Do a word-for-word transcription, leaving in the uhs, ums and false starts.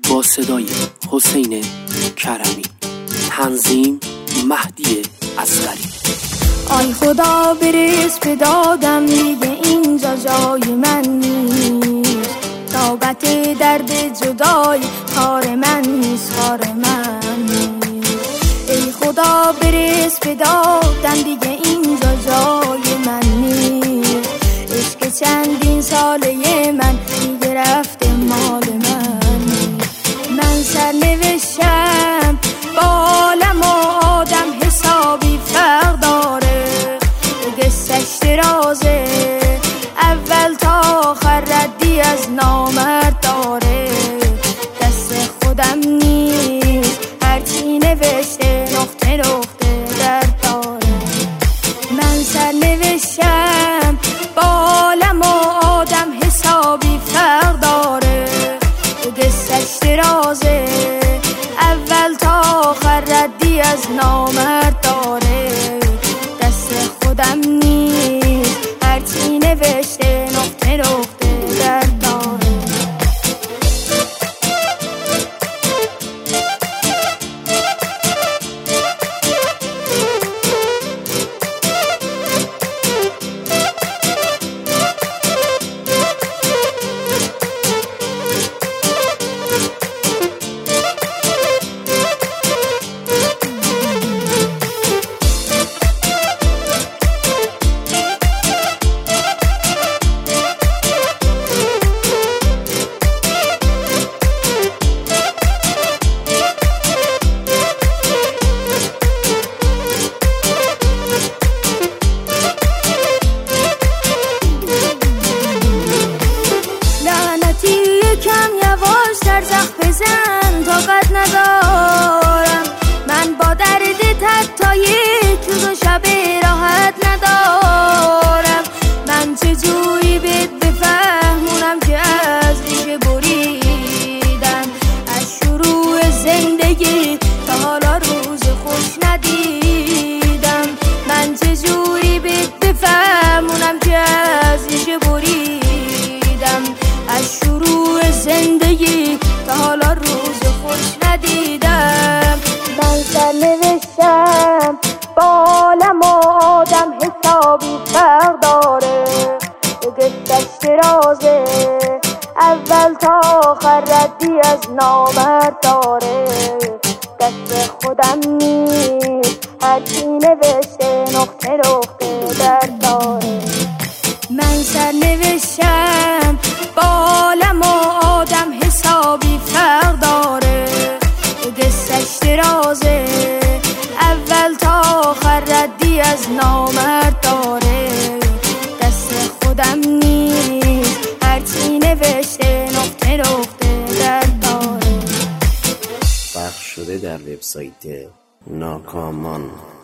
با صدای حسین کرمی، تنظیم مهدی اصغری. آی خدا برس به دادم، دیگه اینجا جای من نیست. تابت درد جدای کار من نیست، کار من نیست. ای خدا برس به دادم، دیگه اینجا جای من نیست. عشق چندین ساله من دیگه رفته مال من نیست. من سر نوشتم بالم و آدم حسابی فرق داره. قصه‌اش درازه، اول تا آخر ردی از نامرد داره. دست خودم نیست، هرچی نوشته نقطه نقطه درد داره. من سر نوشتم بالم و آدم حسابی فرق داره. قصه‌اش درازه، اول تا آخر ردی از نامرد داره. دست خودم نیست، هرچی نوشته نقطه نقطه درد داره. بزن طاقت ندارم، من با درد حتی یک روز و شب راحت ندارم. من چجوری بهت بفهمونم که از ریشه بریدم. از شروع زندگی تا حالا روز خوش ندیدم. من چجوری بهت بفهمونم که از ریشه بریدم. از شروع زندگی تا حالا روز خوش ندیدم. من سر نوشتم بالم و آدم حسابی فرق داره. قصه‌اش درازه، اول تا آخر ردی از نامرد داره. دست خودم نیست، هرچی نوشته نقطه نقطه درد داره. من سر نوشتم بالم و آدم حسابی فرق داره. قصه‌اش درازه، اول تا آخر ردی از نامرد داره. دست خودم نیست، هرچی نوشته نقطه نقطه درد داره. پخش شده در وبسایت ناکامان.